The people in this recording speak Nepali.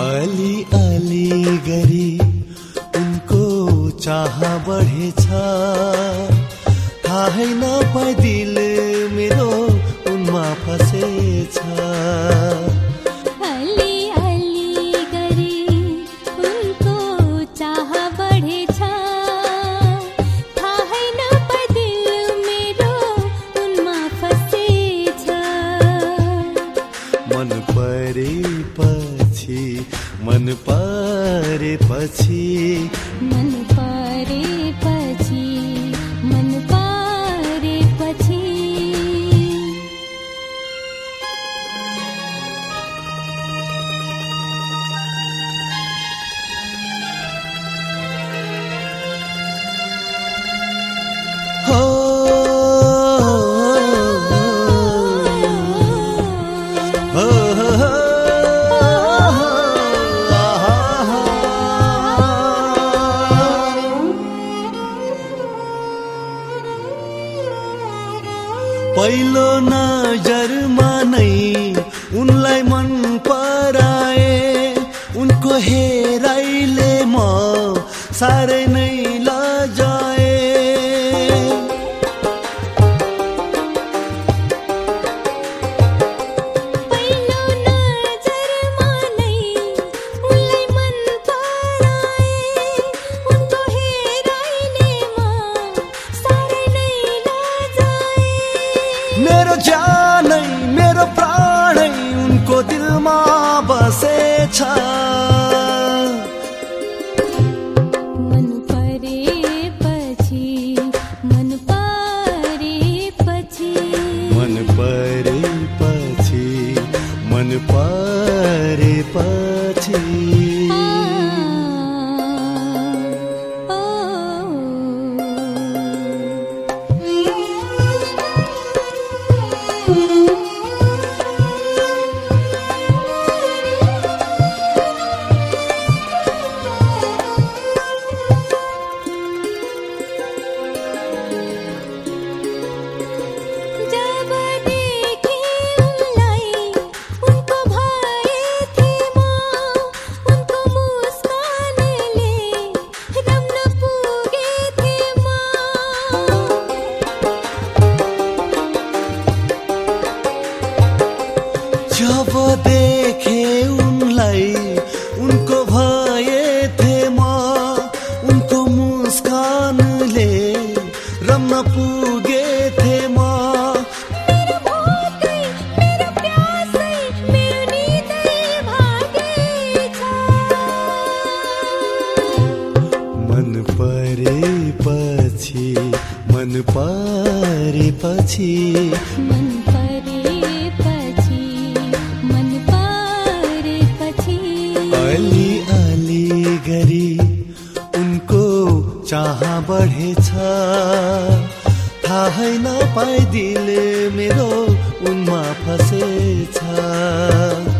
अलि अलि गरी उनको चाह बढेछ, थाहै नपाई दिल मेरो उनमा फसेछ। अलि अलि गरी उनको चाह बढेछ, थाहै नपाई दिल मेरो उनमा फसेछ। मन परेपछि मन परेपछि मन परेपछि मन परेपछि हो पहिलो नजरमा नै उनलाई मन पराए, उनको हेराइले म साह्रै नै लजाए। पहिलो नजरमा नै उनलाई मन पराए, उनको हेराइले म साह्रै नै लजाए। मेरो ज्यानै मेरो प्राणै उनको दिलमा बसेछ। मन परेपछि मन परेपछि मन परेपछि मन परेपछि जब देखे उनलाई उनको भए थे म, उनको मुस्कानले रम्न पुगे थे म। जब देखे उनलाई उनको भए थे म, उनको मुस्कानले रम्न पुगे थे म। मेरो भोकै मेरो प्यासै मेरो निदै भागेछ। मन परेपछि मन परेपछि मन परेपछि मन परेपछि अलि अलि गरी उनको चाह बढेछ, थाहै नपाई दिल मेरो उनमा फसेछ।